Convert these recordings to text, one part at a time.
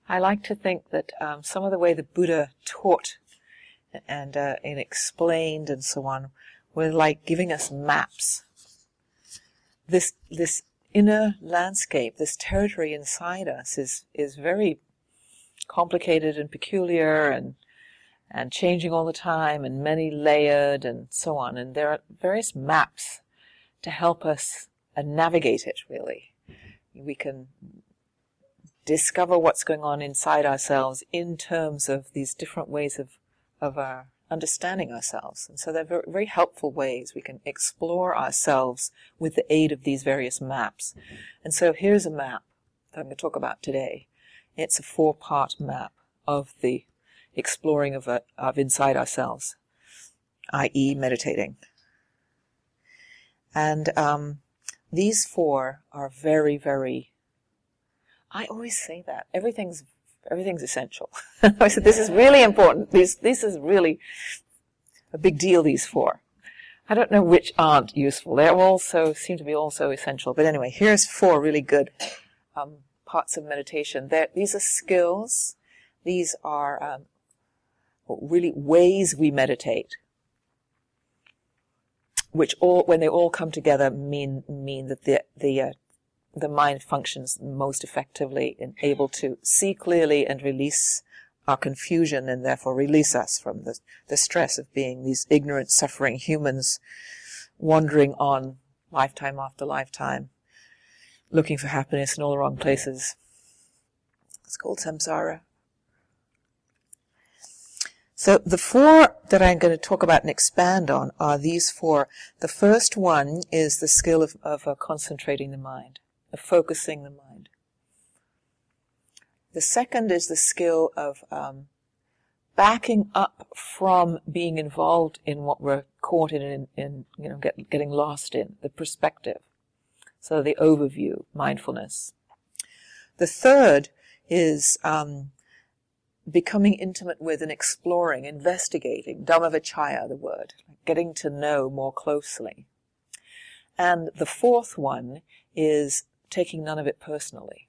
I like to think that some of the way the Buddha taught and explained and so on were like giving us maps. This inner landscape, this territory inside us is very complicated and peculiar and changing all the time and many layered and so on. And there are various maps to help us navigate it, really. We can discover what's going on inside ourselves in terms of these different ways of our understanding ourselves. And so they're very, very helpful ways we can explore ourselves with the aid of these various maps. And so here's a map that I'm going to talk about today. It's a 4-part map of the exploring of inside ourselves, i.e. meditating. And these 4 are very, very, I always say that, everything's essential. I said, this is really important. This is really a big deal, these 4. I don't know which aren't useful. They also seem to be also essential. But anyway, here's 4 really good parts of meditation. These are skills. These are really ways we meditate, which all, when they all come together, mean that the mind functions most effectively and able to see clearly and release our confusion, and therefore release us from the stress of being these ignorant, suffering humans wandering on lifetime after lifetime, looking for happiness in all the wrong places. It's called samsara. So the 4 that I'm going to talk about and expand on are these 4. The first one is the skill of concentrating the mind, of focusing the mind. The second is the skill of backing up from being involved in what we're caught in getting lost in, the perspective. So the overview, mindfulness. The third is becoming intimate with and exploring, investigating, Dhammavicaya, the word, getting to know more closely. And the 4th one is taking none of it personally.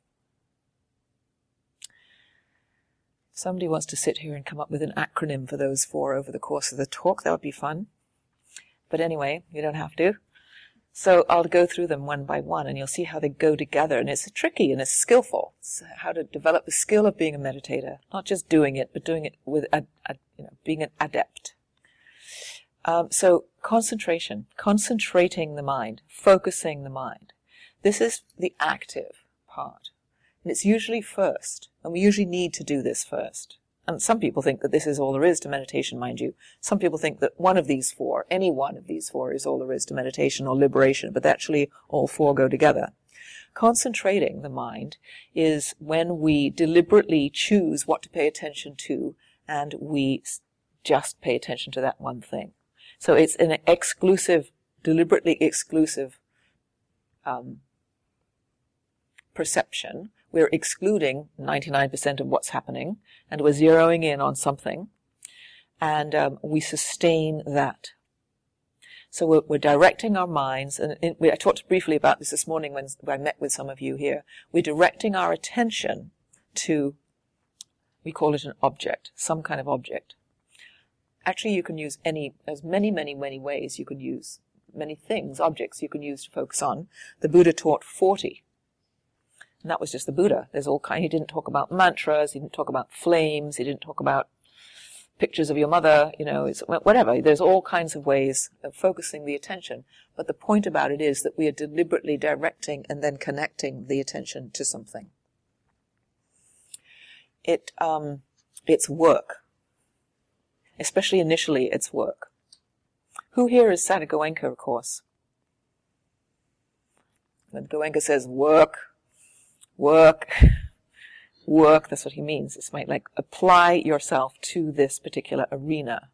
If somebody wants to sit here and come up with an acronym for those 4 over the course of the talk, that would be fun. But anyway, you don't have to. So I'll go through them one by one, and you'll see how they go together. And it's tricky and it's skillful. It's how to develop the skill of being a meditator, not just doing it, but doing it with being an adept. So concentration, concentrating the mind, focusing the mind. This is the active part, and it's usually first, and we usually need to do this first. And some people think that this is all there is to meditation, mind you. Some people think that one of these 4, any one of these 4 is all there is to meditation or liberation, but actually all 4 go together. Concentrating the mind is when we deliberately choose what to pay attention to, and we just pay attention to that one thing. So it's an exclusive, deliberately exclusive perception. We're excluding 99% of what's happening, and we're zeroing in on something, and we sustain that. So we're directing our minds, and I talked briefly about this morning when I met with some of you here. We're directing our attention to, we call it an object, some kind of object. Actually, you can use there's many, many, many ways you can use, many things, objects you can use to focus on. The Buddha taught 40. And that was just the Buddha. There's all kind. He didn't talk about mantras. He didn't talk about flames. He didn't talk about pictures of your mother. It's whatever. There's all kinds of ways of focusing the attention. But the point about it is that we are deliberately directing and then connecting the attention to something. It's work. Especially initially, it's work. Who here is sat at Goenka, of course? When Goenka says work, that's what he means. It's like apply yourself to this particular arena.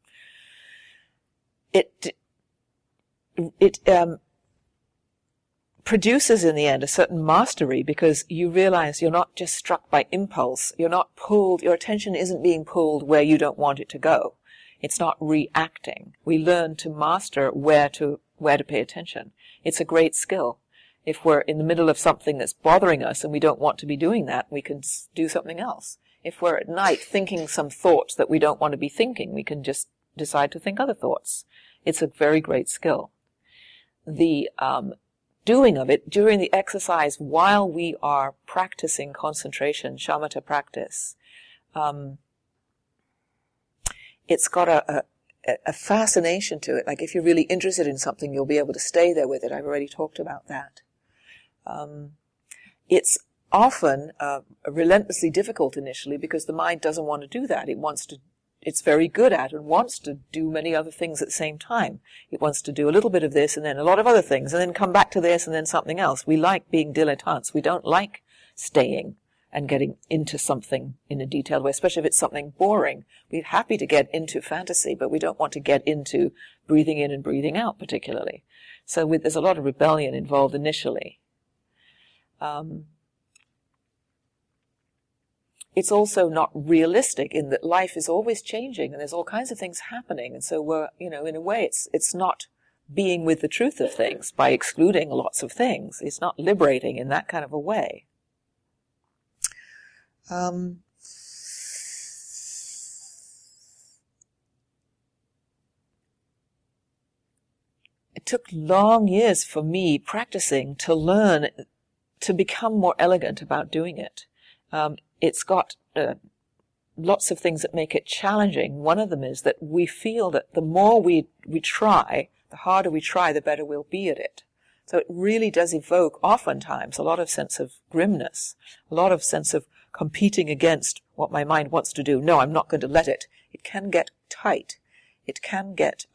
It produces in the end a certain mastery, because you realize you're not just struck by impulse. You're not pulled, your attention isn't being pulled where you don't want it to go. It's not reacting. We learn to master where to pay attention. It's a great skill. If we're in the middle of something that's bothering us and we don't want to be doing that, we can do something else. If we're at night thinking some thoughts that we don't want to be thinking, we can just decide to think other thoughts. It's a very great skill. The doing of it during the exercise while we are practicing concentration, shamatha practice, it's got a fascination to it. Like if you're really interested in something, you'll be able to stay there with it. I've already talked about that. It's often relentlessly difficult initially because the mind doesn't want to do that. It's very good at and wants to do many other things at the same time. It wants to do a little bit of this and then a lot of other things and then come back to this and then something else. We like being dilettantes. We don't like staying and getting into something in a detailed way, especially if it's something boring. We're happy to get into fantasy, but we don't want to get into breathing in and breathing out particularly. So there's a lot of rebellion involved initially. It's also not realistic in that life is always changing and there's all kinds of things happening. And so we're, in a way, it's not being with the truth of things by excluding lots of things. It's not liberating in that kind of a way. It took long years for me practicing to learn to become more elegant about doing it. It's got lots of things that make it challenging. One of them is that we feel that the more we try, the harder we try, the better we'll be at it. So it really does evoke, oftentimes, a lot of sense of grimness, a lot of sense of competing against what my mind wants to do. No, I'm not going to let it. It can get tight. It can get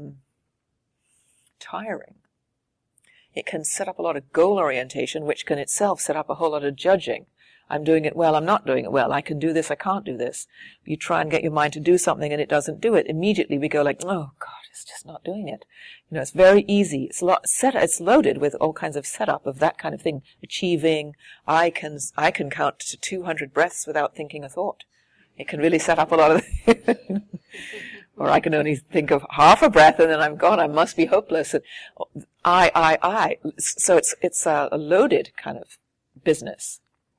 tiring. It can set up a lot of goal orientation, which can itself set up a whole lot of judging. I'm doing it well, I'm not doing it well. I can do this, I can't do this. You try and get your mind to do something and it doesn't do it. Immediately we go like, oh God, it's just not doing it. It's very easy. It's loaded with all kinds of setup of that kind of thing. Achieving, I can count to 200 breaths without thinking a thought. It can really set up a lot of or I can only think of half a breath and then I'm gone. I must be hopeless. And I. So it's a loaded kind of business.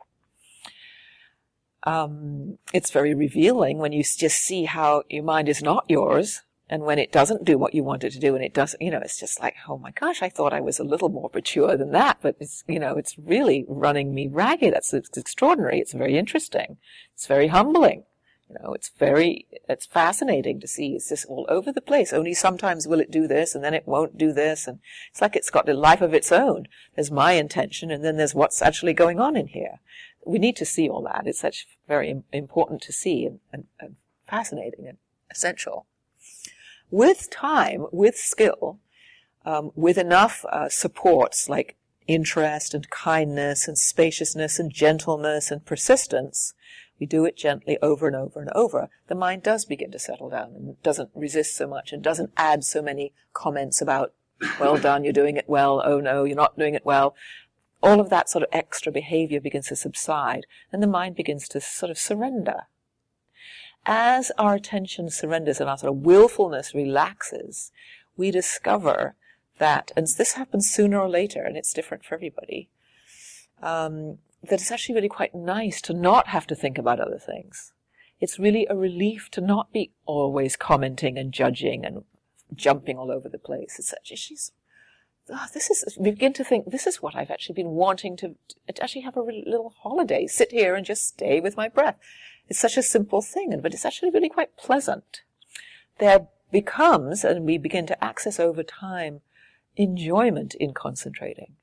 It's very revealing when you just see how your mind is not yours, and when it doesn't do what you want it to do, and it doesn't, it's just like, oh my gosh, I thought I was a little more mature than that, but it's, it's really running me ragged. It's extraordinary. It's very interesting. It's very humbling. It's fascinating to see. It's just all over the place. Only sometimes will it do this, and then it won't do this, and it's like it's got a life of its own. There's my intention, and then there's what's actually going on in here. We need to see all that. It's such very important to see and fascinating and essential. With time, with skill, with enough supports like interest and kindness and spaciousness and gentleness and persistence, we do it gently over and over and over. The mind does begin to settle down and doesn't resist so much and doesn't add so many comments about, well done, you're doing it well, oh no, you're not doing it well. All of that sort of extra behavior begins to subside, and the mind begins to sort of surrender. As our attention surrenders and our sort of willfulness relaxes, we discover that, and this happens sooner or later, and it's different for everybody, that it's actually really quite nice to not have to think about other things. It's really a relief to not be always commenting and judging and jumping all over the place. It's actually, we begin to think, this is what I've actually been wanting to actually have a little holiday, sit here and just stay with my breath. It's such a simple thing, but it's actually really quite pleasant. There becomes, and we begin to access over time, enjoyment in concentrating.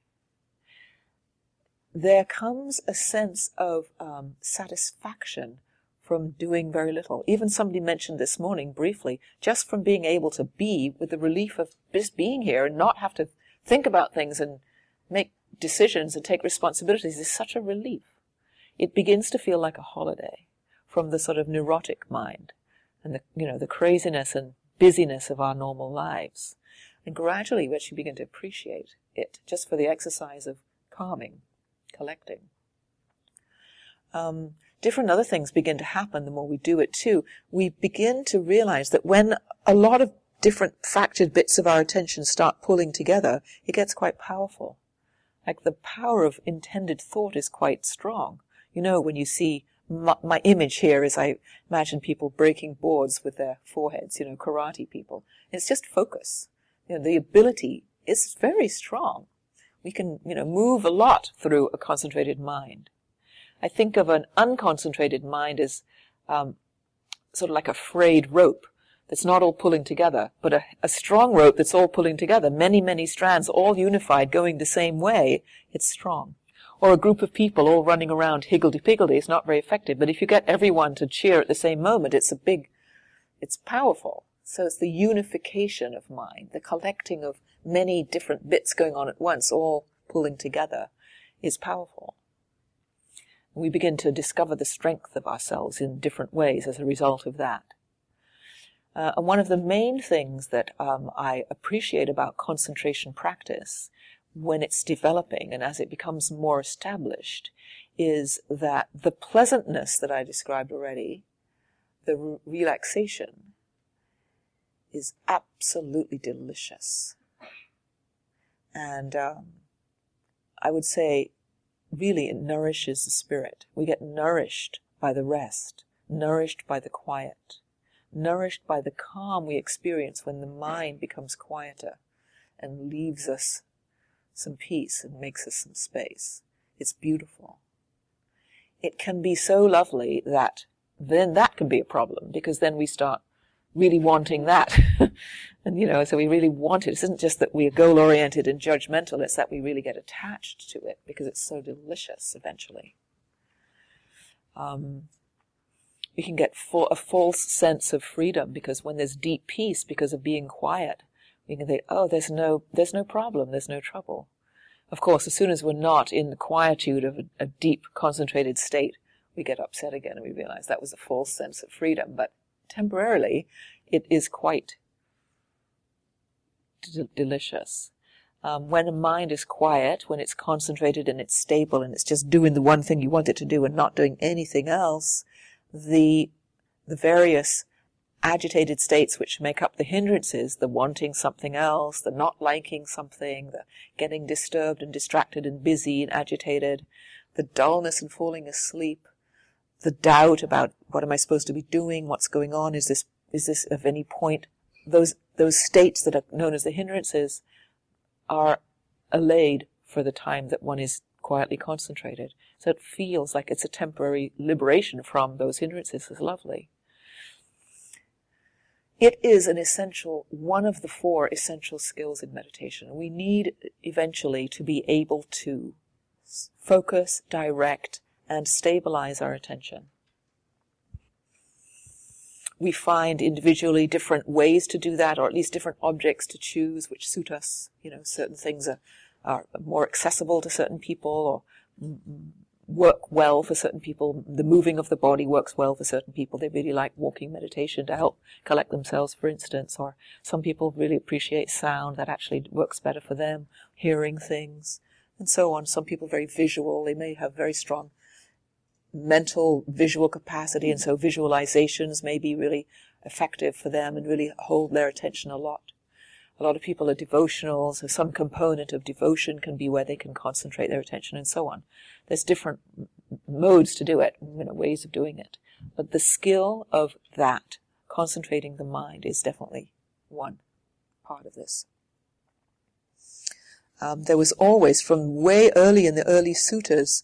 There comes a sense of satisfaction from doing very little. Even somebody mentioned this morning briefly, just from being able to be with the relief of just being here and not have to think about things and make decisions and take responsibilities is such a relief. It begins to feel like a holiday from the sort of neurotic mind and the craziness and busyness of our normal lives. And gradually we actually begin to appreciate it just for the exercise of calming, collecting. Different other things begin to happen the more we do it too. We begin to realize that when a lot of different fractured bits of our attention start pulling together, it gets quite powerful. Like the power of intended thought is quite strong. You know, when you see my image here is I imagine people breaking boards with their foreheads, you know, karate people. It's just focus. You know, the ability is very strong. We can, you know, move a lot through a concentrated mind. I think of an unconcentrated mind as sort of like a frayed rope that's not all pulling together, but a strong rope that's all pulling together, many, many strands, all unified, going the same way. It's strong. Or a group of people all running around higgledy-piggledy is not very effective, but if you get everyone to cheer at the same moment, it's powerful. So it's the unification of mind, the collecting of many different bits going on at once, all pulling together, is powerful. We begin to discover the strength of ourselves in different ways as a result of that. And one of the main things that I appreciate about concentration practice when it's developing and as it becomes more established is that the pleasantness that I described already, the relaxation, is absolutely delicious. And I would say really it nourishes the spirit. We get nourished by the rest, nourished by the quiet, nourished by the calm we experience when the mind becomes quieter and leaves us some peace and makes us some space. It's beautiful. It can be so lovely that then that can be a problem, because then we start really wanting that. And, you know, so we really want it. It isn't just that we are goal-oriented and judgmental, it's that we really get attached to it because it's so delicious eventually. We can get a false sense of freedom because when there's deep peace because of being quiet, we can think, oh, there's no problem, there's no trouble. Of course, as soon as we're not in the quietude of a deep, concentrated state, we get upset again and we realize that was a false sense of freedom. But temporarily, it is quite delicious. When a mind is quiet, when it's concentrated and it's stable and it's just doing the one thing you want it to do and not doing anything else, the various agitated states which make up the hindrances, the wanting something else, the not liking something, the getting disturbed and distracted and busy and agitated, the dullness and falling asleep, the doubt about what am I supposed to be doing, what's going on, is this of any point, those states that are known as the hindrances are allayed for the time that one is quietly concentrated. So it feels like it's a temporary liberation from those hindrances. It's lovely. It is one of the 4 essential skills in meditation. We need eventually to be able to focus, direct, and stabilize our attention. We find individually different ways to do that, or at least different objects to choose which suit us. You know, certain things are more accessible to certain people or work well for certain people. The moving of the body works well for certain people. They really like walking meditation to help collect themselves, for instance. Or some people really appreciate sound. That actually works better for them. Hearing things, and so on. Some people are very visual. They may have very strong mental visual capacity, and so visualizations may be really effective for them and really hold their attention a lot. A lot of people are devotional, so some component of devotion can be where they can concentrate their attention, and so on. There's different modes to do it, ways of doing it. But the skill of that, concentrating the mind, is definitely one part of this. There was always, from way early in the early suttas,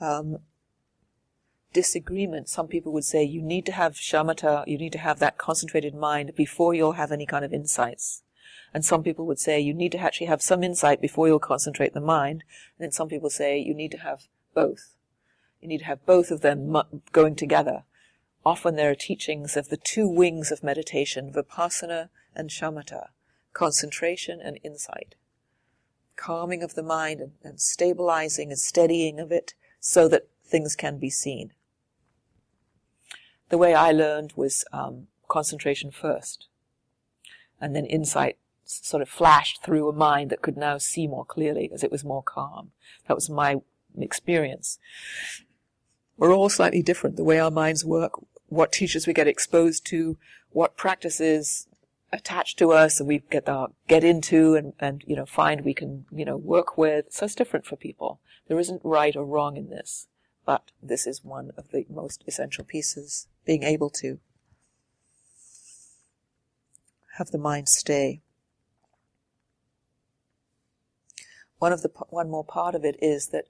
disagreement. Some people would say you need to have shamatha, you need to have that concentrated mind before you'll have any kind of insights. And some people would say you need to actually have some insight before you'll concentrate the mind. And then some people say you need to have both. You need to have both of them going together. Often there are teachings of the 2 wings of meditation, vipassana and shamatha, concentration and insight. Calming of the mind and stabilizing and steadying of it so that things can be seen. The way I learned was concentration first, and then insight sort of flashed through a mind that could now see more clearly as it was more calm. That was my experience. We're all slightly different, the way our minds work, what teachers we get exposed to, what practices attach to us and we get into and find we can, work with. So it's different for people. There isn't right or wrong in this, but this is one of the most essential pieces, being able to have the mind stay. One more part of it is that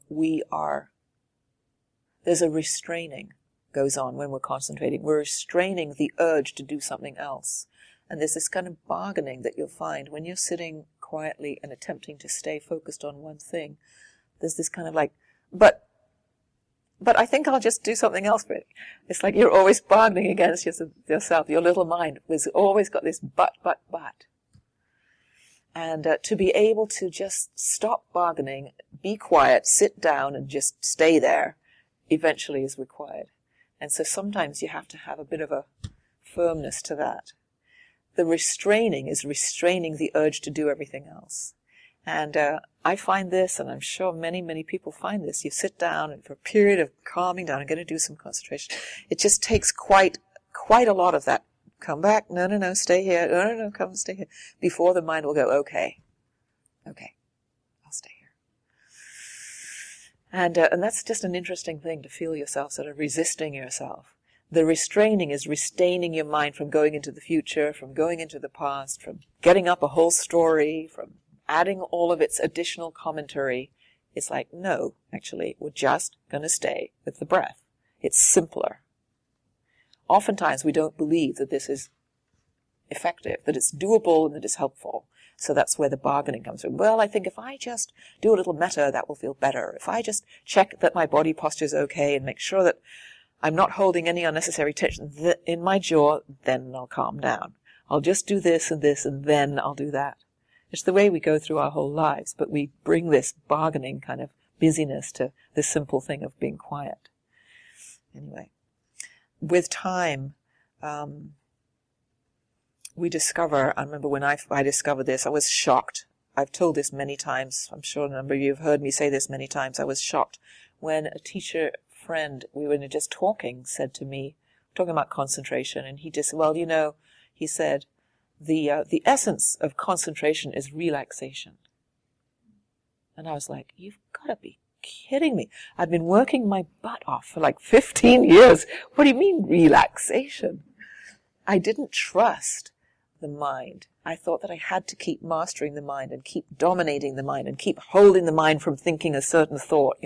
there's a restraining goes on when we're concentrating. We're restraining the urge to do something else. And there's this kind of bargaining that you'll find when you're sitting quietly and attempting to stay focused on one thing. There's this kind of like, but I think I'll just do something else for it. It's like you're always bargaining against yourself. Your little mind has always got this but. And to be able to just stop bargaining, be quiet, sit down and just stay there eventually is required. And so sometimes you have to have a bit of a firmness to that. The restraining is restraining the urge to do everything else. And I find this, and I'm sure many, many people find this. You sit down and for a period of calming down and going to do some concentration, it just takes quite a lot of that. Come back, no, stay here, no, come stay here, before the mind will go, okay, I'll stay here. And that's just an interesting thing to feel yourself sort of resisting yourself. The restraining is restraining your mind from going into the future, from going into the past, from getting up a whole story, from adding all of its additional commentary. It's like, no, actually, we're just going to stay with the breath. It's simpler. Oftentimes we don't believe that this is effective, that it's doable and that it's helpful. So that's where the bargaining comes from. Well, I think if I just do a little metta, that will feel better. If I just check that my body posture is okay and make sure that I'm not holding any unnecessary tension in my jaw, then I'll calm down. I'll just do this, and then I'll do that. It's the way we go through our whole lives, but we bring this bargaining kind of busyness to this simple thing of being quiet. Anyway, with time, we discover, I remember when I discovered this, I was shocked. I've told this many times. I'm sure a number of you have heard me say this many times. I was shocked when a teacher friend, we were just talking, said to me, talking about concentration, and he just, he said, the essence of concentration is relaxation. And I was like, you've got to be kidding me. I've been working my butt off for like 15 years. What do you mean relaxation? I didn't trust the mind. I thought that I had to keep mastering the mind and keep dominating the mind and keep holding the mind from thinking a certain thought,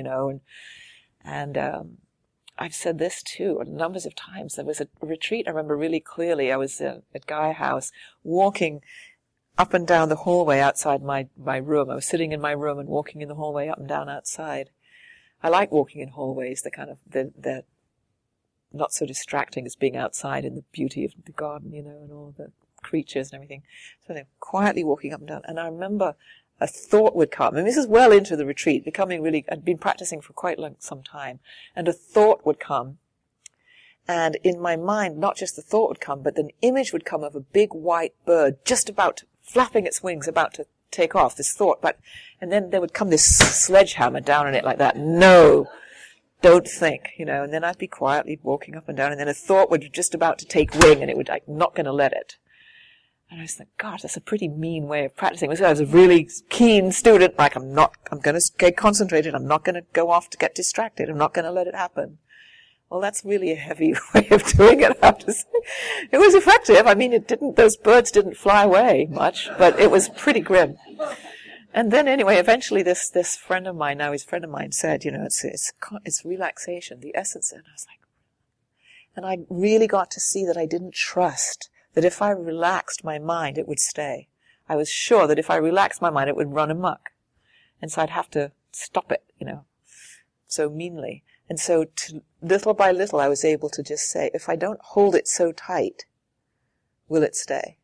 and I've said this too numbers of times. There was a retreat I remember really clearly. I was at Gaia House walking up and down the hallway outside my room. I was sitting in my room and walking in the hallway up and down outside. I like walking in hallways. They're not so distracting as being outside in the beauty of the garden, and all the creatures and everything. So they're quietly walking up and down. And I remember a thought would come, and this is well into the retreat, I'd been practicing for quite some time, and a thought would come, and in my mind, not just the thought would come, but an image would come of a big white bird just about flapping its wings, about to take off, this thought, and then there would come this sledgehammer down on it like that. No, don't think, and then I'd be quietly walking up and down, and then a thought would be just about to take wing, and I'm not going to let it. And I was like, gosh, that's a pretty mean way of practicing. So I was a really keen student, I'm going to get concentrated, I'm not going to go off to get distracted, I'm not going to let it happen. Well, that's really a heavy way of doing it, I have to say. It was effective. Those birds didn't fly away much, but it was pretty grim. And then anyway, eventually this friend of mine, now his friend of mine, said, it's relaxation, the essence. And I was like, and I really got to see that I didn't trust that if I relaxed my mind, it would stay. I was sure that if I relaxed my mind, it would run amok. And so I'd have to stop it, so meanly. And so little by little, I was able to just say, if I don't hold it so tight, will it stay?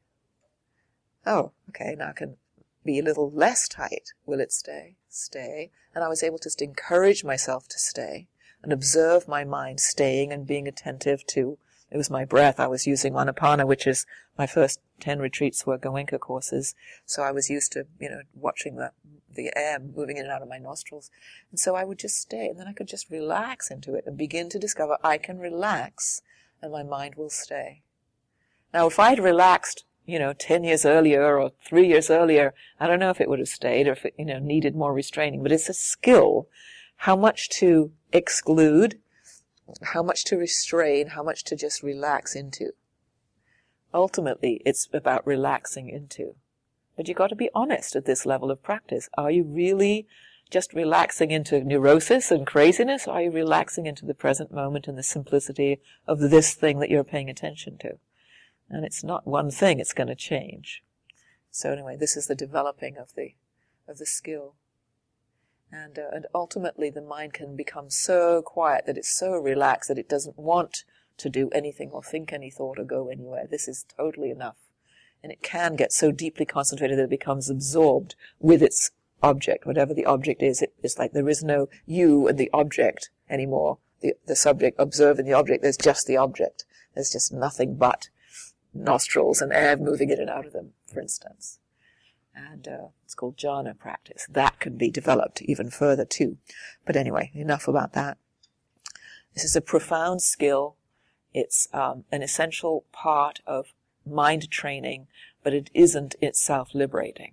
Oh, okay, now I can be a little less tight. Will it stay? Stay. And I was able to just encourage myself to stay and observe my mind staying and being attentive to. It was my breath. I was using Anapana, which is my first 10 retreats were Goenka courses. So I was used to, watching the air moving in and out of my nostrils. And so I would just stay, and then I could just relax into it and begin to discover I can relax and my mind will stay. Now, if I'd relaxed, 10 years earlier or 3 years earlier, I don't know if it would have stayed or if it, needed more restraining. But it's a skill, how much to exclude, how much to restrain, how much to just relax into. Ultimately, it's about relaxing into. But you've got to be honest at this level of practice. Are you really just relaxing into neurosis and craziness? Or are you relaxing into the present moment and the simplicity of this thing that you're paying attention to? And it's not one thing, it's going to change. So anyway, this is the developing of the skill. And ultimately the mind can become so quiet that it's so relaxed that it doesn't want to do anything or think any thought or go anywhere. This is totally enough. And it can get so deeply concentrated that it becomes absorbed with its object, whatever the object is. It's like there is no you and the object anymore. The subject observing the object, there's just the object. There's just nothing but nostrils and air moving in and out of them, for instance. And it's called jhana practice. That can be developed even further too. But anyway, enough about that. This is a profound skill. It's an essential part of mind training, but it isn't itself liberating.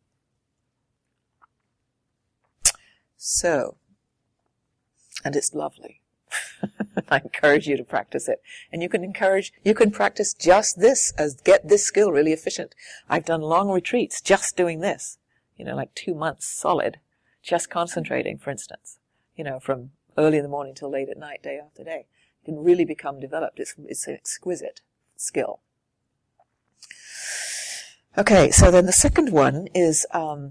So, and it's lovely. I encourage you to practice it. And you can practice just this, get this skill really efficient. I've done long retreats just doing this, like 2 months solid, just concentrating, for instance, from early in the morning till late at night, day after day. It can really become developed. It's an exquisite skill. Okay, so then the second one is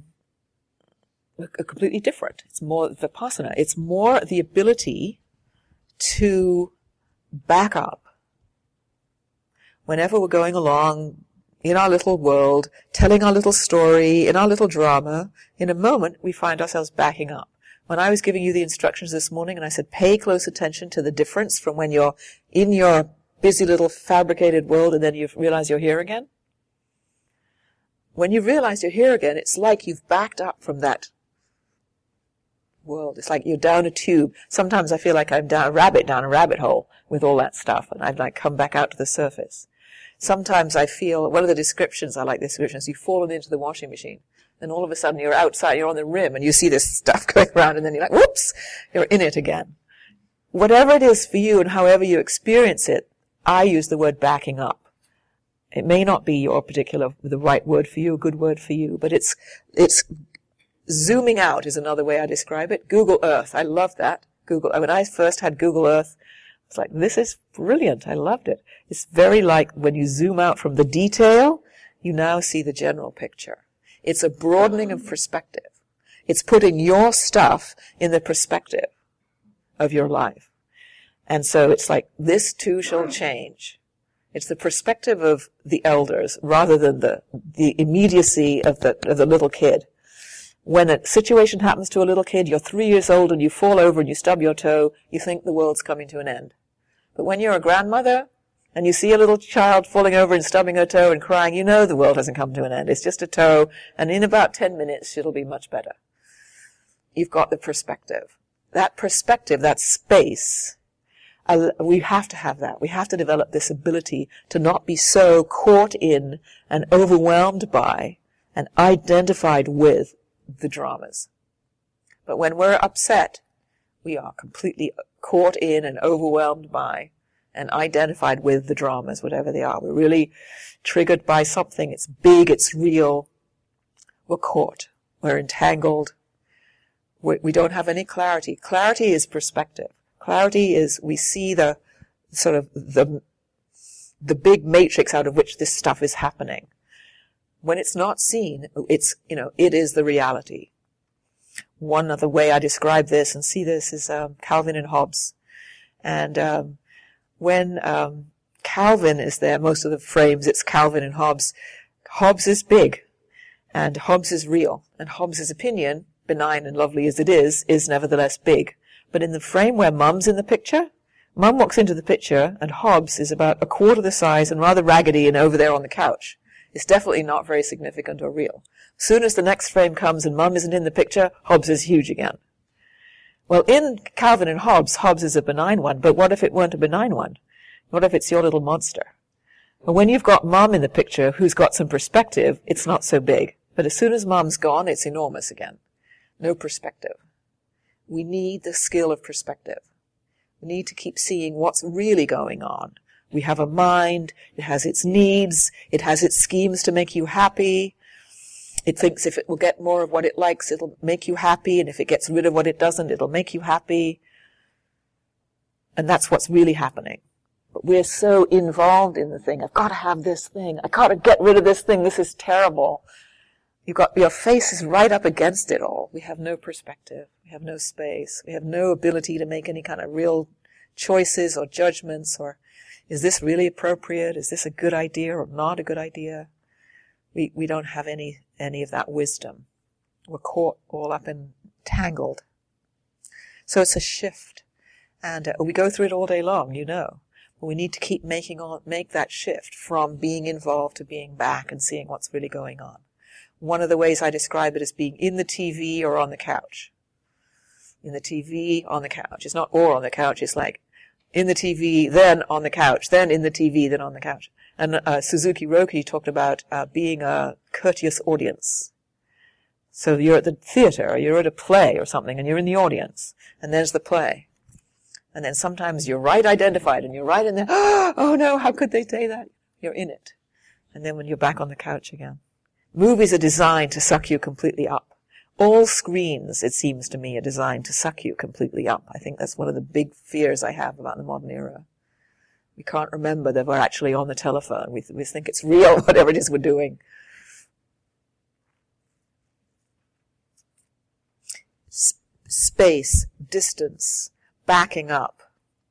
completely different. It's more vipassana. It's more the ability to back up whenever we're going along in our little world, telling our little story, in our little drama. In a moment, we find ourselves backing up. When I was giving you the instructions this morning and I said pay close attention to the difference from when you're in your busy little fabricated world and then you realize you're here again. When you realize you're here again, it's like you've backed up from that world. It's like you're down a tube. Sometimes I feel like I'm down a rabbit hole with all that stuff, and I'd like come back out to the surface. Sometimes I feel, one of the descriptions, I like this description, is you've fallen into the washing machine. Then all of a sudden you're outside, you're on the rim, and you see this stuff going around, and then you're like, whoops, you're in it again. Whatever it is for you and however you experience it, I use the word backing up. It may not be the right word for you, a good word for you, but it's zooming out is another way I describe it. Google Earth. I love that. When I first had Google Earth, it's like, this is brilliant. I loved it. It's very like when you zoom out from the detail, you now see the general picture. It's a broadening of perspective. It's putting your stuff in the perspective of your life. And so it's like, this too shall change. It's the perspective of the elders rather than the immediacy of the little kid. When a situation happens to a little kid, you're 3 years old and you fall over and you stub your toe, you think the world's coming to an end. But when you're a grandmother and you see a little child falling over and stubbing her toe and crying, you know the world hasn't come to an end. It's just a toe, and in about 10 minutes it'll be much better. You've got the perspective. That perspective, that space, we have to have that. We have to develop this ability to not be so caught in and overwhelmed by and identified with the dramas. But when we're upset, we are completely caught in and overwhelmed by and identified with the dramas, whatever they are. We're really triggered by something. It's big, it's real. We're caught. We're entangled. We don't have any clarity. Clarity is perspective. Clarity is we see the sort of the big matrix out of which this stuff is happening. When it's not seen, it is the reality. One other way I describe this and see this is Calvin and Hobbes. And when Calvin is there, most of the frames, it's Calvin and Hobbes. Hobbes is big, and Hobbes is real. And Hobbes' opinion, benign and lovely as it is nevertheless big. But in the frame where Mum's in the picture, Mum walks into the picture, and Hobbes is about a quarter the size and rather raggedy and over there on the couch. It's definitely not very significant or real. As soon as the next frame comes and Mum isn't in the picture, Hobbes is huge again. Well, in Calvin and Hobbes, Hobbes is a benign one, but what if it weren't a benign one? What if it's your little monster? And when you've got mom in the picture who's got some perspective, it's not so big. But as soon as mom's gone, it's enormous again. No perspective. We need the skill of perspective. We need to keep seeing what's really going on. We have a mind, it has its needs, it has its schemes to make you happy. It thinks if it will get more of what it likes, it'll make you happy, and if it gets rid of what it doesn't, it'll make you happy. And that's what's really happening. But we're so involved in the thing. I've got to have this thing. I've got to get rid of this thing. This is terrible. Your face is right up against it all. We have no perspective. We have no space. We have no ability to make any kind of real choices or judgments, or is this really appropriate? Is this a good idea or not a good idea? We don't have any of that wisdom. We're caught all up and tangled. So it's a shift. And we go through it all day long, you know. But we need to keep make that shift from being involved to being back and seeing what's really going on. One of the ways I describe it is being in the TV or on the couch. In the TV, on the couch. It's not or on the couch, it's like in the TV, then on the couch, then in the TV, then on the couch. And Suzuki Roki talked about being a courteous audience. So you're at the theater, or you're at a play or something, and you're in the audience, and there's the play. And then sometimes you're right identified, and you're right in there, oh no, how could they say that? You're in it. And then when you're back on the couch again. Movies are designed to suck you completely up. All screens, it seems to me, are designed to suck you completely up. I think that's one of the big fears I have about the modern era. We can't remember that we're actually on the telephone. We think it's real, whatever it is we're doing. Space, distance, backing up.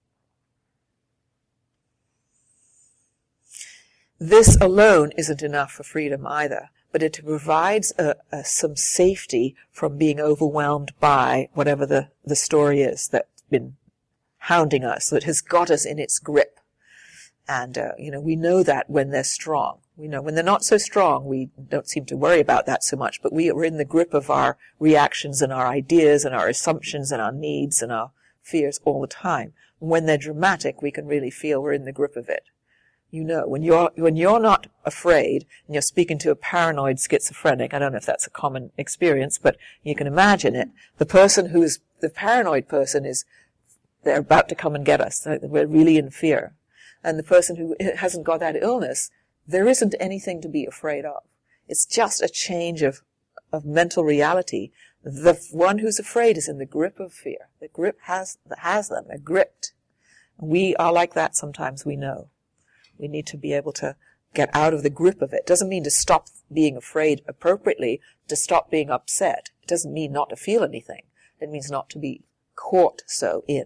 This alone isn't enough for freedom either, but it provides some safety from being overwhelmed by whatever the story is that's been hounding us, that has got us in its grip. And, we know that when they're strong. We know when they're not so strong, we don't seem to worry about that so much, but we're in the grip of our reactions and our ideas and our assumptions and our needs and our fears all the time. When they're dramatic, we can really feel we're in the grip of it. You know, when you're not afraid and you're speaking to a paranoid schizophrenic, I don't know if that's a common experience, but you can imagine it. The paranoid person they're about to come and get us. We're really in fear. And the person who hasn't got that illness, there isn't anything to be afraid of. It's just a change of mental reality. The one who's afraid is in the grip of fear. The grip has them. They're gripped. We are like that sometimes, we know. We need to be able to get out of the grip of it. It doesn't mean to stop being afraid appropriately, to stop being upset. It doesn't mean not to feel anything. It means not to be caught so in.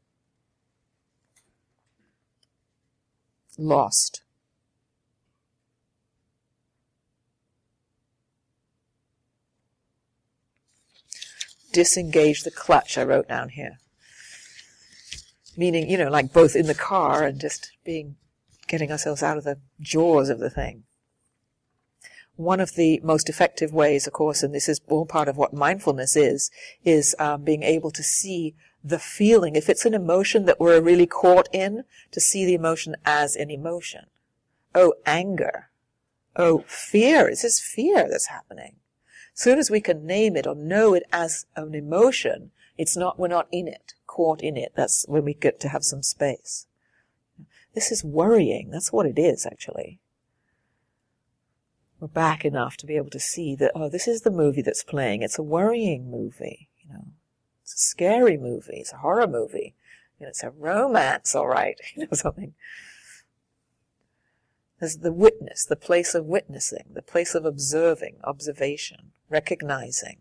Lost. Disengage the clutch, I wrote down here. Meaning, like both in the car and just getting ourselves out of the jaws of the thing. One of the most effective ways, of course, and this is all part of what mindfulness is being able to see the feeling. If it's an emotion that we're really caught in, to see the emotion as an emotion. Oh, anger. Oh, fear. Is this fear that's happening? As soon as we can name it or know it as an emotion, we're not in it, caught in it. That's when we get to have some space. This is worrying. That's what it is, actually. We're back enough to be able to see that, this is the movie that's playing. It's a worrying movie, It's a scary movie. It's a horror movie. It's a romance, all right, something. There's the witness, the place of witnessing, the place of observing, observation, recognizing.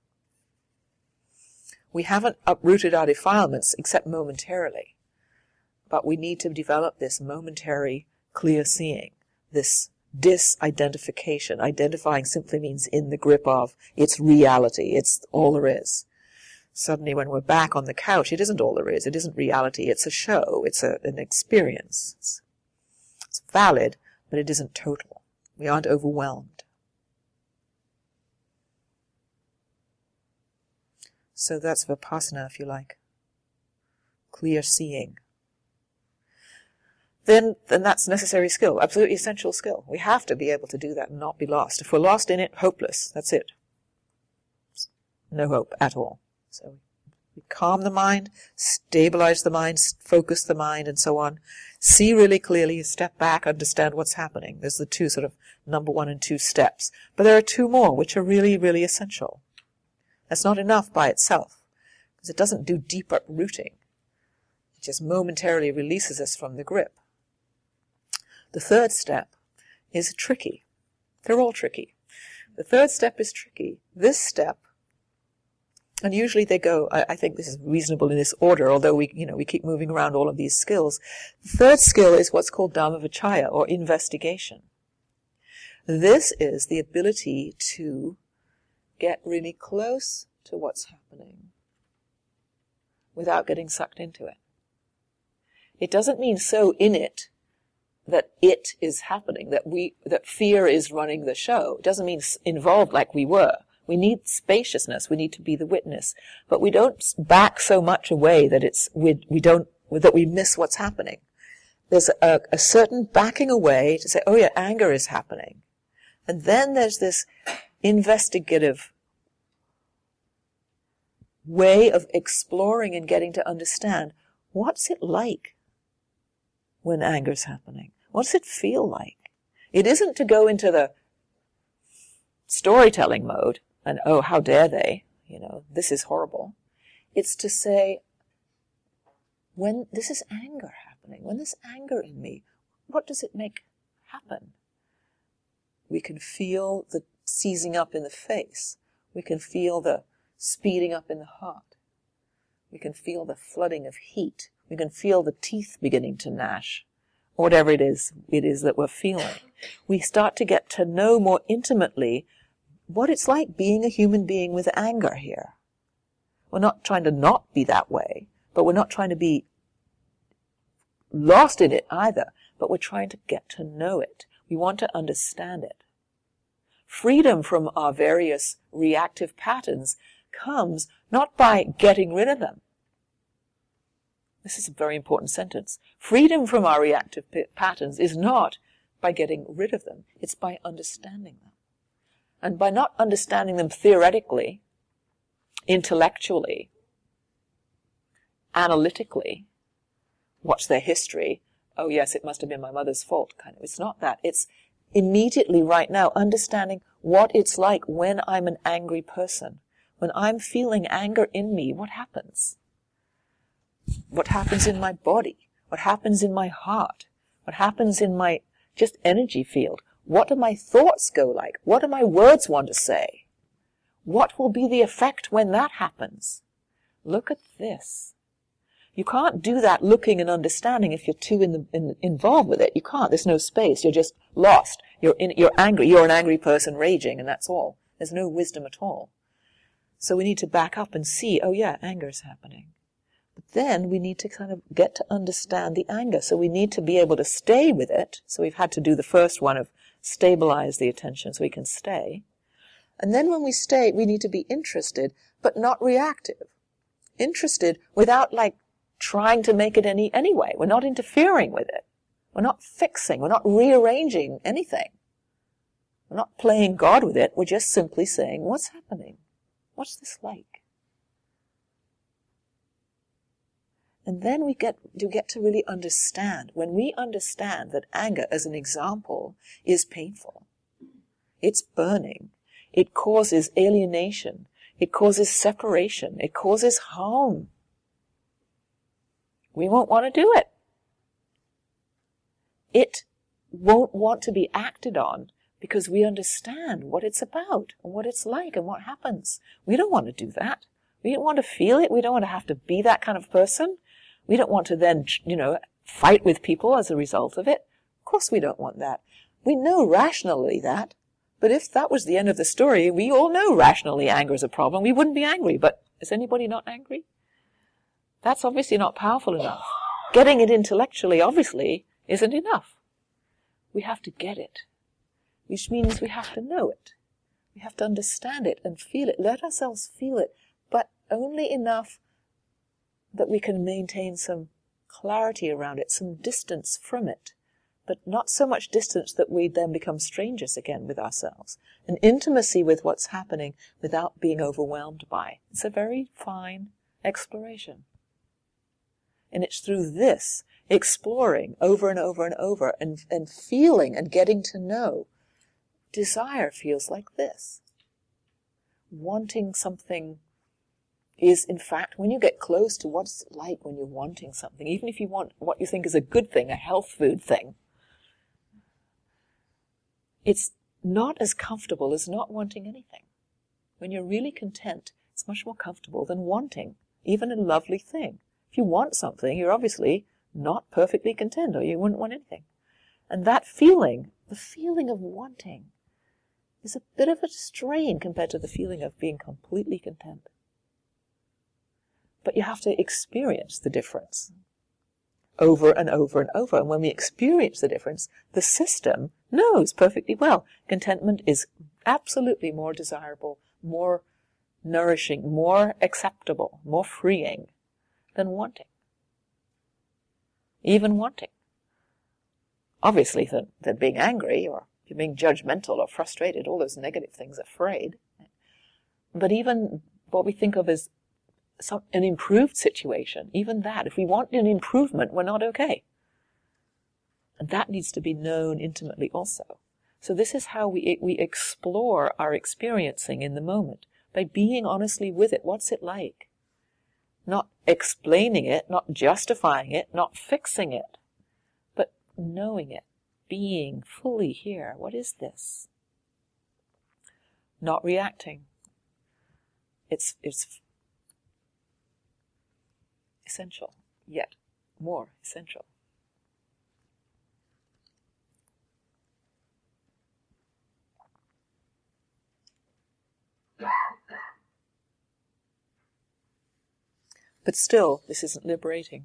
We haven't uprooted our defilements except momentarily. But we need to develop this momentary clear seeing, this disidentification. Identifying simply means in the grip of, it's reality, it's all there is. Suddenly when we're back on the couch, it isn't all there is, it isn't reality, it's a show, it's an experience. It's valid, but it isn't total. We aren't overwhelmed. So that's Vipassana, if you like. Clear seeing. then that's necessary skill, absolutely essential skill. We have to be able to do that and not be lost. If we're lost in it, hopeless. That's it. No hope at all. So we calm the mind, stabilize the mind, focus the mind, and so on. See really clearly, step back, understand what's happening. There's the two sort of number 1 and 2 steps. But there are 2 more, which are really, really essential. That's not enough by itself, because it doesn't do deep uprooting. It just momentarily releases us from the grip. The 3rd step is tricky. They're all tricky. The 3rd step is tricky. This step, and usually they go, I think this is reasonable in this order, although we keep moving around all of these skills. The 3rd skill is what's called Dhammavichaya, or investigation. This is the ability to get really close to what's happening without getting sucked into it. It doesn't mean so in it that it is happening, that fear is running the show. It doesn't mean involved like we were. We need spaciousness. We need to be the witness, but we don't back so much away that we miss what's happening. There's a certain backing away to say, oh yeah, anger is happening. And then there's this investigative way of exploring and getting to understand, what's it like when anger's happening? What does it feel like? It isn't to go into the storytelling mode and, oh, how dare they? This is horrible. It's to say, when this is anger happening, when there's anger in me, what does it make happen? We can feel the seizing up in the face. We can feel the speeding up in the heart. We can feel the flooding of heat. We can feel the teeth beginning to gnash. Whatever it is that we're feeling. We start to get to know more intimately what it's like being a human being with anger here. We're not trying to not be that way, but we're not trying to be lost in it either, but we're trying to get to know it. We want to understand it. Freedom from our various reactive patterns comes not by getting rid of them. This is a very important sentence. Freedom from our reactive patterns is not by getting rid of them. It's by understanding them. And by not understanding them theoretically, intellectually, analytically, what's their history? Oh yes, it must have been my mother's fault, kind of. It's not that. It's immediately right now understanding what it's like when I'm an angry person. When I'm feeling anger in me, what happens? What happens in my body? What happens in my heart? What happens in my just energy field? What do my thoughts go like? What do my words want to say? What will be the effect when that happens? Look at this. You can't do that looking and understanding if you're too involved with it. You can't. There's no space. You're just lost. You're angry. You're an angry person raging, and that's all. There's no wisdom at all. So we need to back up and see, oh yeah, anger is happening. But then we need to kind of get to understand the anger. So we need to be able to stay with it. So we've had to do the first one of stabilize the attention so we can stay. And then when we stay, we need to be interested, but not reactive. Interested without trying to make it anyway. We're not interfering with it. We're not fixing. We're not rearranging anything. We're not playing God with it. We're just simply saying, what's happening? What's this like? And then we get to really understand. When we understand that anger, as an example, is painful, it's burning, it causes alienation, it causes separation, it causes harm, we won't want to do it. It won't want to be acted on because we understand what it's about and what it's like and what happens. We don't want to do that. We don't want to feel it. We don't want to have to be that kind of person. We don't want to then, fight with people as a result of it. Of course we don't want that. We know rationally that. But if that was the end of the story, we all know rationally anger is a problem. We wouldn't be angry. But is anybody not angry? That's obviously not powerful enough. Getting it intellectually, obviously, isn't enough. We have to get it, which means we have to know it. We have to understand it and feel it. Let ourselves feel it, but only enough that we can maintain some clarity around it, some distance from it, but not so much distance that we then become strangers again with ourselves. An intimacy with what's happening without being overwhelmed by. It's a very fine exploration. And it's through this, exploring over and over and over, and feeling and getting to know. Desire feels like this. Wanting something is, in fact, when you get close to what it's like when you're wanting something, even if you want what you think is a good thing, a health food thing, it's not as comfortable as not wanting anything. When you're really content, it's much more comfortable than wanting even a lovely thing. If you want something, you're obviously not perfectly content, or you wouldn't want anything. And that feeling, the feeling of wanting, is a bit of a strain compared to the feeling of being completely content. But you have to experience the difference over and over and over. And when we experience the difference, the system knows perfectly well contentment is absolutely more desirable, more nourishing, more acceptable, more freeing than wanting. Even wanting. Obviously than being angry, or you're being judgmental or frustrated, all those negative things, afraid. But even what we think of as an improved situation, even that, if we want an improvement, we're not okay. And that needs to be known intimately also. So this is how we explore our experiencing in the moment, by being honestly with it. What's it like? Not explaining it, not justifying it, not fixing it, but knowing it, being fully here. What is this? Not reacting. It's essential, yet more essential. But still, this isn't liberating.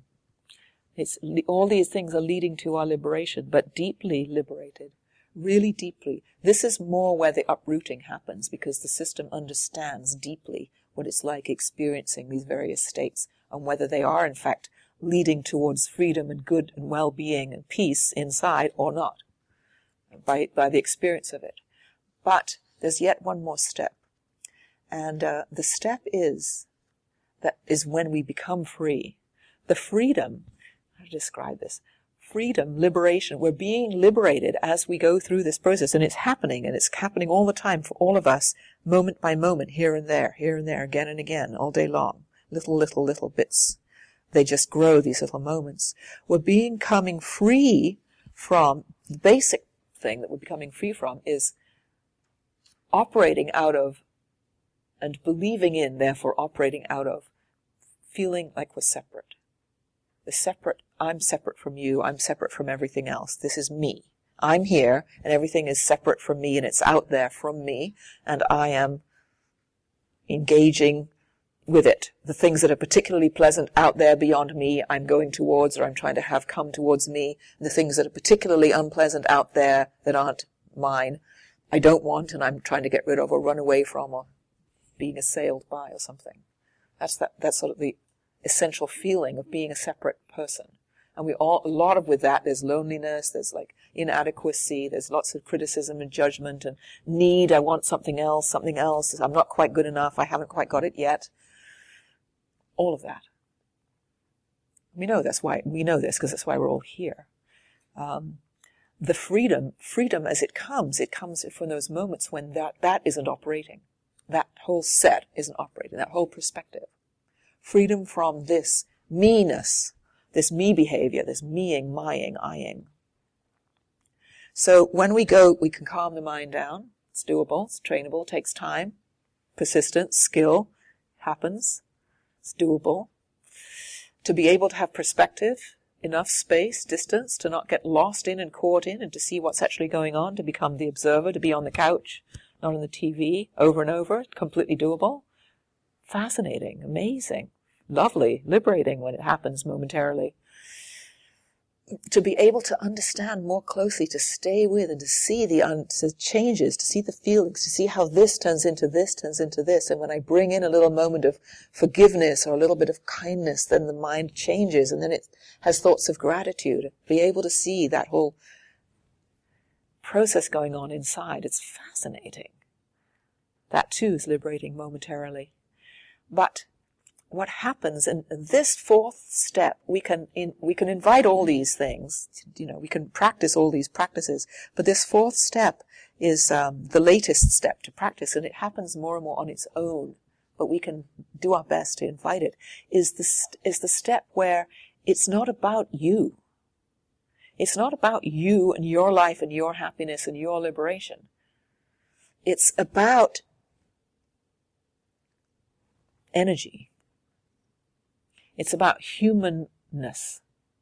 All these things are leading to our liberation, but deeply liberated, really deeply. This is more where the uprooting happens, because the system understands deeply what it's like experiencing these various states, and whether they are, in fact, leading towards freedom and good and well-being and peace inside or not, by the experience of it. But there's yet one more step. And the step is when we become free. The freedom, how to describe this? Freedom, liberation, we're being liberated as we go through this process, and it's happening all the time for all of us, moment by moment, here and there, again and again, all day long. Little bits. They just grow, these little moments. We're becoming free from, the basic thing that we're becoming free from is operating out of, and believing in, therefore operating out of, feeling like we're separate. I'm separate from you, I'm separate from everything else. This is me. I'm here, and everything is separate from me, and it's out there from me, and I am engaging with it. The things that are particularly pleasant out there beyond me, I'm going towards, or I'm trying to have come towards me. And the things that are particularly unpleasant out there that aren't mine, I don't want, and I'm trying to get rid of or run away from, or being assailed by, or something. That's sort of the essential feeling of being a separate person. And a lot of with that, there's loneliness, there's like inadequacy, there's lots of criticism and judgment and need. I want something else, I'm not quite good enough, I haven't quite got it yet. All of that. We know this because that's why we're all here. The freedom as it comes from those moments when that isn't operating. That whole set isn't operating, that whole perspective. Freedom from this me-ness, this me behavior, this meing, mying, I-ing. So when we can calm the mind down. It's doable, it's trainable, takes time, persistence, skill, happens. It's doable. To be able to have perspective, enough space, distance, to not get lost in and caught in, and to see what's actually going on, to become the observer, to be on the couch, not on the TV, over and over, completely doable. Fascinating, amazing, lovely, liberating when it happens momentarily. to be able to understand more closely, to stay with and to see the changes, to see the feelings, to see how this turns into this, turns into this. And when I bring in a little moment of forgiveness or a little bit of kindness, then the mind changes and then it has thoughts of gratitude. Be able to see that whole process going on inside. It's fascinating. That too is liberating momentarily. But what happens in this fourth step, we can invite all these things, we can practice all these practices, but this fourth step is the latest step to practice, and it happens more and more on its own, but we can do our best to invite it, is the step where it's not about you. It's not about you and your life and your happiness and your liberation. It's about energy. It's about humanness.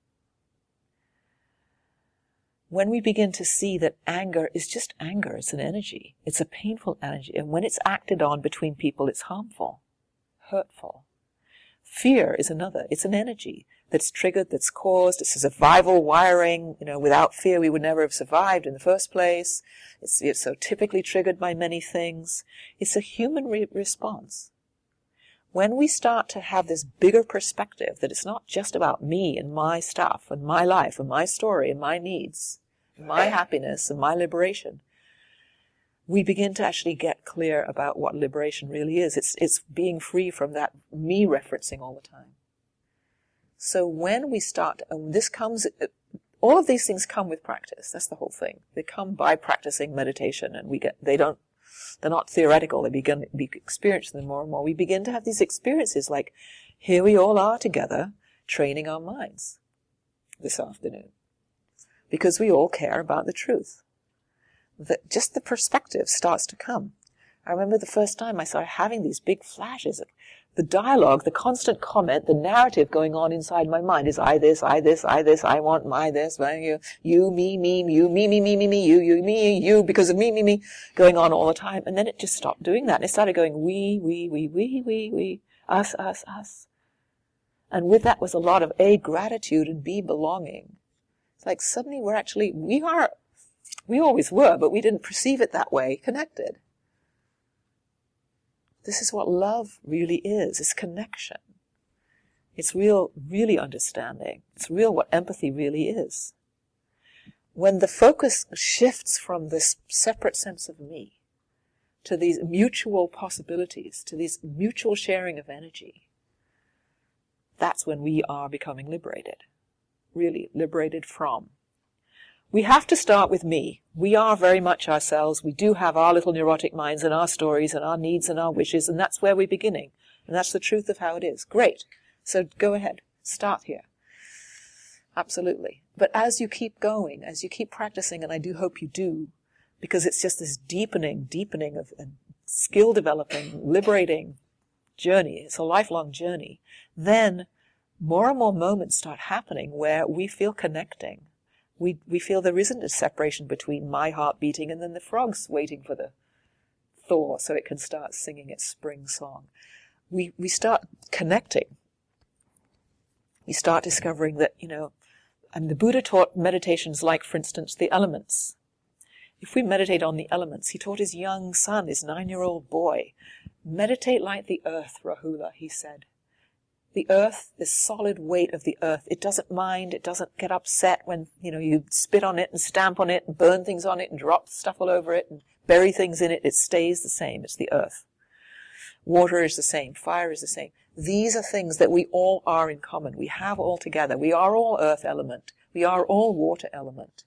When we begin to see that anger is just anger, it's an energy, it's a painful energy, and when it's acted on between people, it's harmful, hurtful. Fear is another, it's an energy that's triggered, that's caused, it's a survival wiring, without fear we would never have survived in the first place. It's so typically triggered by many things. It's a human response. When we start to have this bigger perspective that it's not just about me and my stuff and my life and my story and my needs, and my happiness and my liberation, we begin to actually get clear about what liberation really is. It's being free from that me referencing all the time. So when we start, and all of these things come with practice. That's the whole thing. They come by practicing meditation, and they're not theoretical. They begin to be experiencing them more and more. We begin to have these experiences like, here we all are together, training our minds this afternoon. Because we all care about the truth. Just the perspective starts to come. I remember the first time I started having these big flashes. The dialogue, the constant comment, the narrative going on inside my mind is I this, I this, I this, I want my this, you, me, you, me, you, because of me, going on all the time. And then it just stopped doing that. And it started going we, us. And with that was a lot of A, gratitude, and B, belonging. It's like suddenly we always were, but we didn't perceive it that way, connected. This is what love really is. It's connection. It's really understanding. It's real what empathy really is. When the focus shifts from this separate sense of me to these mutual possibilities, to this mutual sharing of energy, that's when we are becoming liberated. Really liberated from. We have to start with me. We are very much ourselves. We do have our little neurotic minds and our stories and our needs and our wishes, and that's where we're beginning. And that's the truth of how it is. Great. So go ahead. Start here. Absolutely. But as you keep going, as you keep practicing, and I do hope you do, because it's just this deepening of skill developing, liberating journey. It's a lifelong journey. Then more and more moments start happening where we feel connecting. We feel there isn't a separation between my heart beating and then the frog's waiting for the thaw so it can start singing its spring song. We start connecting. We start discovering that, and the Buddha taught meditations like, for instance, the elements. If we meditate on the elements, he taught his young son, his 9-year-old boy, meditate like the earth, Rahula, he said. The earth, the solid weight of the earth, it doesn't mind, it doesn't get upset when, you spit on it and stamp on it and burn things on it and drop stuff all over it and bury things in it. It stays the same. It's the earth. Water is the same. Fire is the same. These are things that we all are in common. We have all together. We are all earth element. We are all water element.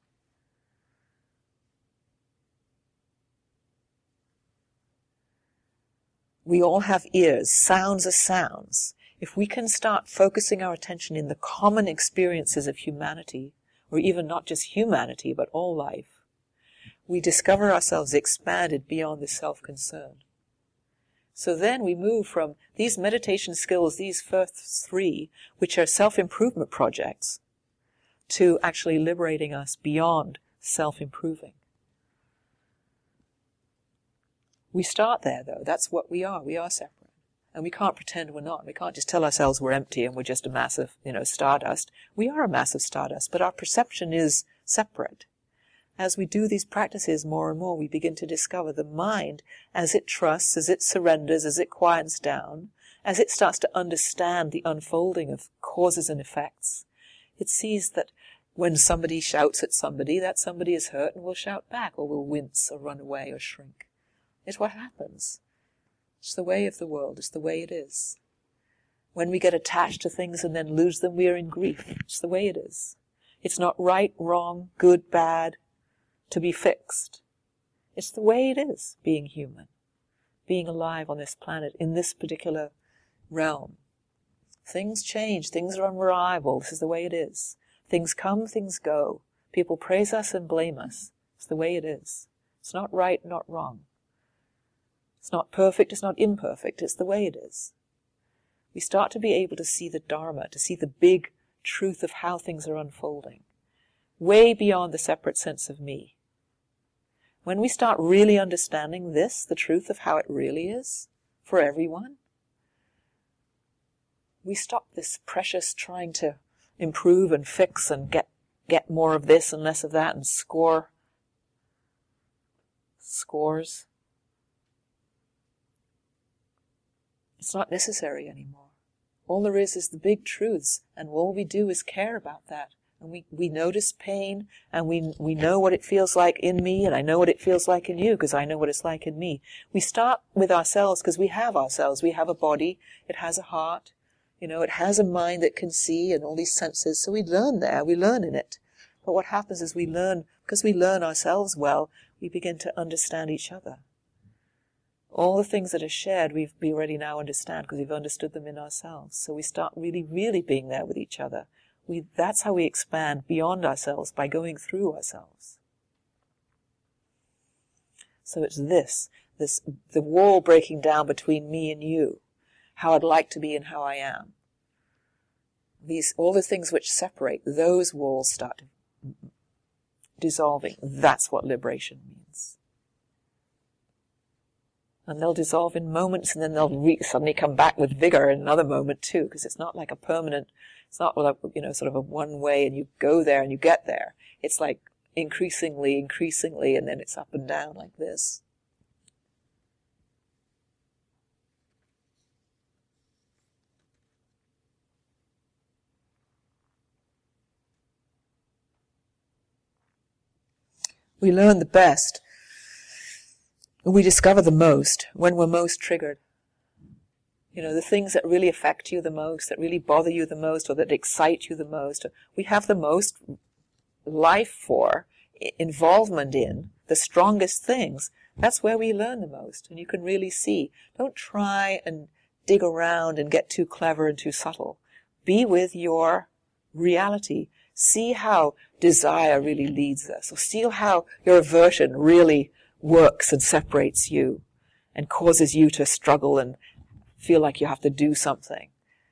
We all have ears. Sounds are sounds. If we can start focusing our attention in the common experiences of humanity, or even not just humanity, but all life, we discover ourselves expanded beyond the self-concern. So then we move from these meditation skills, these first 3, which are self-improvement projects, to actually liberating us beyond self-improving. We start there, though. That's what we are. We are separate. And we can't pretend we're not. We can't just tell ourselves we're empty and we're just a massive, stardust. We are a massive stardust, but our perception is separate. As we do these practices more and more, we begin to discover the mind, as it trusts, as it surrenders, as it quiets down, as it starts to understand the unfolding of causes and effects. It sees that when somebody shouts at somebody, that somebody is hurt and will shout back, or will wince, or run away, or shrink. It's what happens. It's the way of the world. It's the way it is. When we get attached to things and then lose them, we are in grief. It's the way it is. It's not right, wrong, good, bad, to be fixed. It's the way it is, being human, being alive on this planet, in this particular realm. Things change, things are unreliable, this is the way it is. Things come, things go. People praise us and blame us. It's the way it is. It's not right, not wrong. It's not perfect, it's not imperfect, it's the way it is. We start to be able to see the Dharma, to see the big truth of how things are unfolding, way beyond the separate sense of me. When we start really understanding this, the truth of how it really is, for everyone, we stop this precious trying to improve and fix and get more of this and less of that and scores. It's not necessary anymore. All there is the big truths, and all we do is care about that. And we notice pain, and we know what it feels like in me, and I know what it feels like in you, because I know what it's like in me. We start with ourselves, because we have ourselves. We have a body, it has a heart, it has a mind that can see, and all these senses, so we learn there, we learn in it. But what happens is we learn, because we learn ourselves well, we begin to understand each other. All the things that are shared, we already now understand, because we've understood them in ourselves. So we start really, really being there with each other. That's how we expand beyond ourselves, by going through ourselves. So it's the wall breaking down between me and you, how I'd like to be and how I am. All the things which separate, those walls start dissolving. That's what liberation means. And they'll dissolve in moments, and then they'll suddenly come back with vigor in another moment too, because it's not like a permanent, it's not like, sort of a one way and you go there and you get there. It's like increasingly, and then it's up and down like this. We learn the best. We discover the most when we're most triggered. The things that really affect you the most, that really bother you the most, or that excite you the most, we have the most life for, involvement in, the strongest things. That's where we learn the most. And you can really see. Don't try and dig around and get too clever and too subtle. Be with your reality. See how desire really leads us, or see how your aversion really works and separates you and causes you to struggle and feel like you have to do something.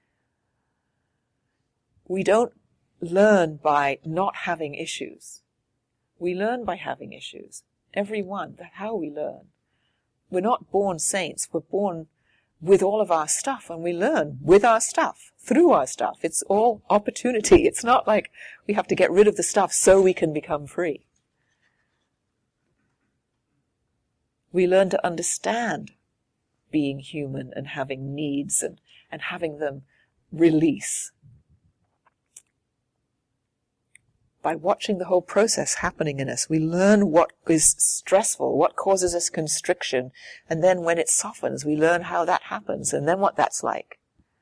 We don't learn by not having issues. We learn by having issues. Everyone. That's how we learn. We're not born saints. We're born with all of our stuff, and we learn with our stuff, through our stuff. It's all opportunity. It's not like we have to get rid of the stuff so we can become free. We learn to understand being human and having needs and having them release. By watching the whole process happening in us, we learn what is stressful, what causes us constriction, and then when it softens, we learn how that happens, and then what that's like.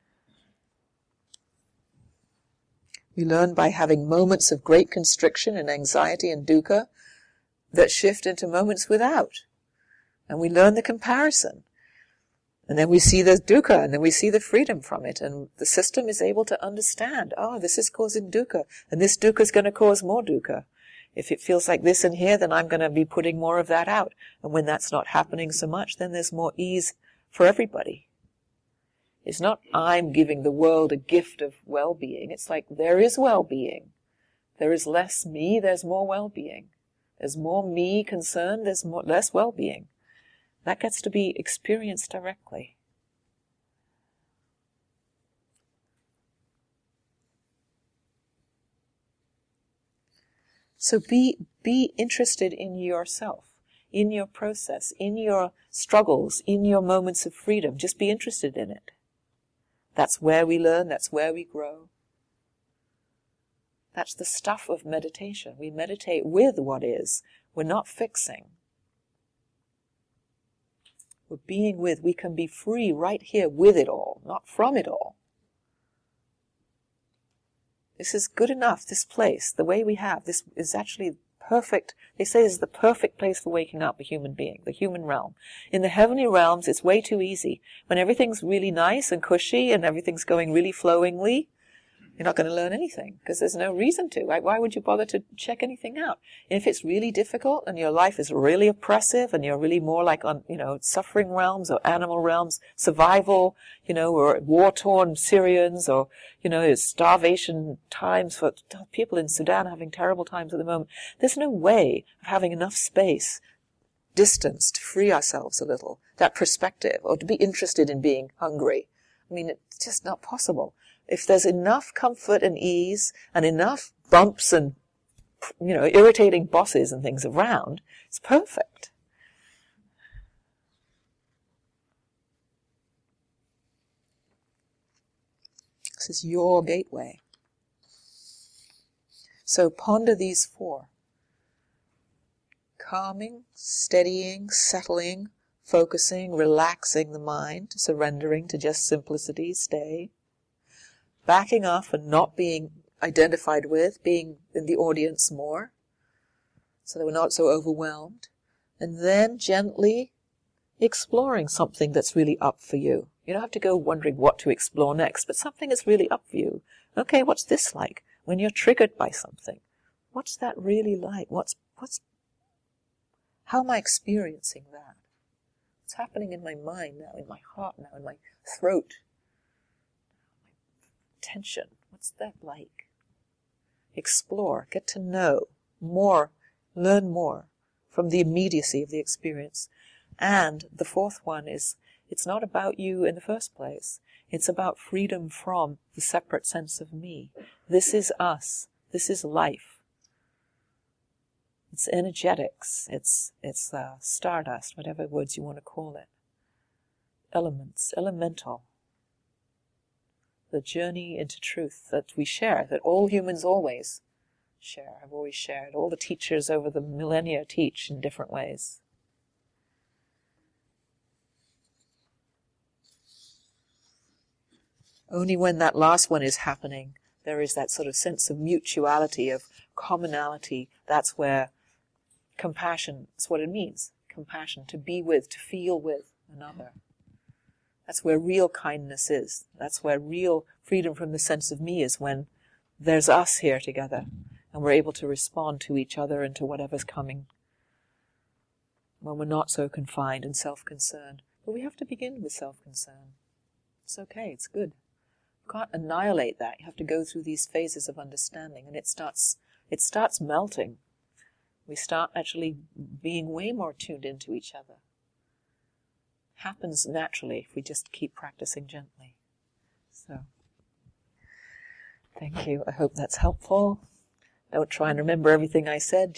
We learn by having moments of great constriction and anxiety and dukkha that shift into moments without. And we learn the comparison. And then we see the dukkha, and then we see the freedom from it. And the system is able to understand, this is causing dukkha, and this dukkha is going to cause more dukkha. If it feels like this in here, then I'm going to be putting more of that out. And when that's not happening so much, then there's more ease for everybody. It's not I'm giving the world a gift of well-being. It's like there is well-being. There is less me, there's more well-being. There's more me concerned, less well-being. That gets to be experienced directly. So be interested in yourself, in your process, in your struggles, in your moments of freedom. Just be interested in it. That's where we learn, that's where we grow. That's the stuff of meditation. We meditate with what is. We're not fixing. We're being with. We can be free right here with it all, not from it all. This is good enough, this place, the way we have. This is actually perfect. They say this is the perfect place for waking up a human being, the human realm. In the heavenly realms, it's way too easy. When everything's really nice and cushy and everything's going really flowingly, you're not going to learn anything because there's no reason to. Why would you bother to check anything out? And if it's really difficult and your life is really oppressive and you're really more like on, suffering realms or animal realms, survival, or war-torn Syrians or, starvation times for people in Sudan having terrible times at the moment. There's no way of having enough space, distance to free ourselves a little, that perspective, or to be interested in being hungry. I mean, it's just not possible. If there's enough comfort and ease and enough bumps and, irritating bosses and things around, it's perfect. This is your gateway. So ponder these four. Calming, steadying, settling, focusing, relaxing the mind, surrendering to just simplicity, stay. Backing off and not being identified with, being in the audience more, so that we're not so overwhelmed. And then gently exploring something that's really up for you. You don't have to go wondering what to explore next, but something that's really up for you. Okay, what's this like? When you're triggered by something, what's that really like? How am I experiencing that? What's happening in my mind now, in my heart now, in my throat? Tension. What's that like? Explore, get to know more, learn more from the immediacy of the experience. And the fourth one is, it's not about you in the first place. It's about freedom from the separate sense of me. This is us. This is life. It's energetics. It's stardust, whatever words you want to call it. Elements, elemental. The journey into truth that we share, that all humans always share, have always shared. All the teachers over the millennia teach in different ways. Only when that last one is happening, there is that sort of sense of mutuality, of commonality. That's where compassion, that's what it means. Compassion, to be with, to feel with another. That's where real kindness is. That's where real freedom from the sense of me is, when there's us here together and we're able to respond to each other and to whatever's coming. When we're not so confined and self-concerned. But we have to begin with self-concern. It's okay, it's good. You can't annihilate that. You have to go through these phases of understanding, and it starts melting. We start actually being way more tuned into each other. Happens naturally if we just keep practicing gently. So, thank you. I hope that's helpful. Don't try and remember everything I said.